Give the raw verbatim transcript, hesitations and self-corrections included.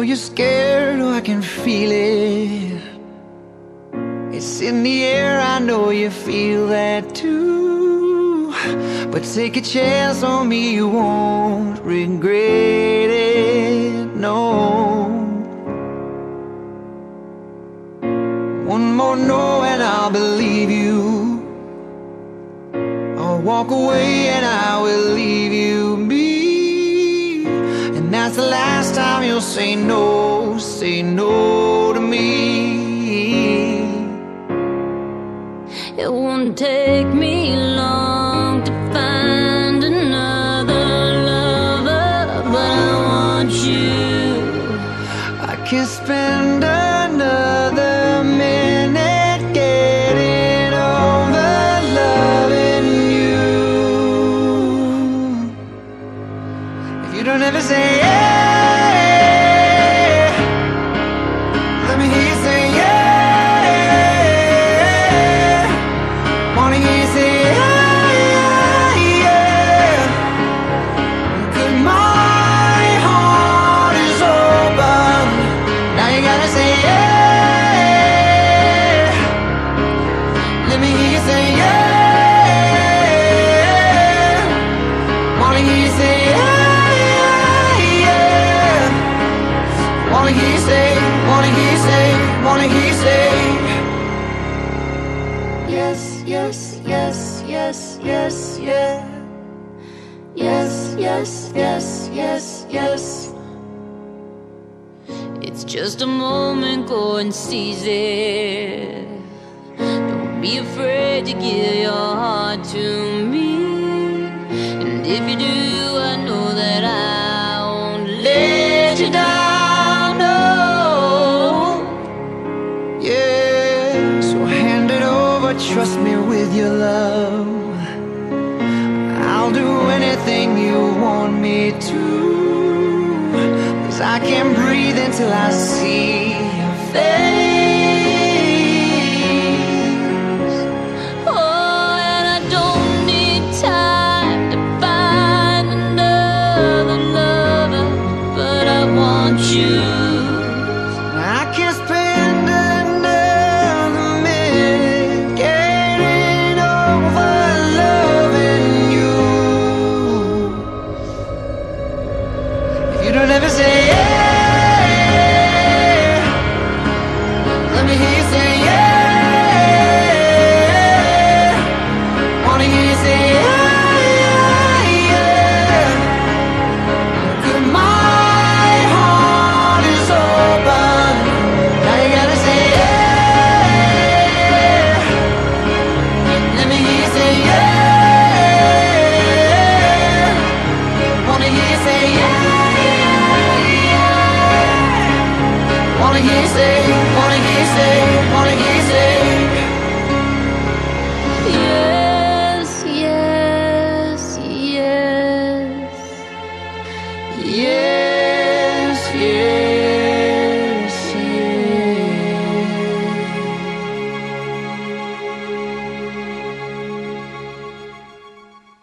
you're scared, oh, I can feel it. It's in the air, I know you feel that too. But take a chance on me, you won't regret it, no. One more no and I'll believe you. I'll walk away and I will leave you be. And that's the last time you'll say no, say no to me. It won't take me long to find another lover, but I want you. I can spend another minute getting over loving you. If you don't ever say yeah, let me hear you say yeah. Wanna hear you say yeah, yeah. 'Cause my heart is open. Now you gotta say yeah. Let me hear you say yeah. Wanna hear you say yeah, yeah. Wanna hear you say, wanna hear you say, wanna hear you say yes, yes, yes, yes, yes, yeah. Yes, yes, yes, yes, yes. It's just a moment, go and seize it. Don't be afraid to give your heart to me. And if you do, I know that I won't let you down, no. Yeah, so hand it over, trust me with your love. I'll do anything you want me to, 'cause I can't breathe until I see your face. Oh, and I don't need time to find another lover, but I want you. I can't spend another minute getting over loving you. If you don't ever say yeah, let me hear you say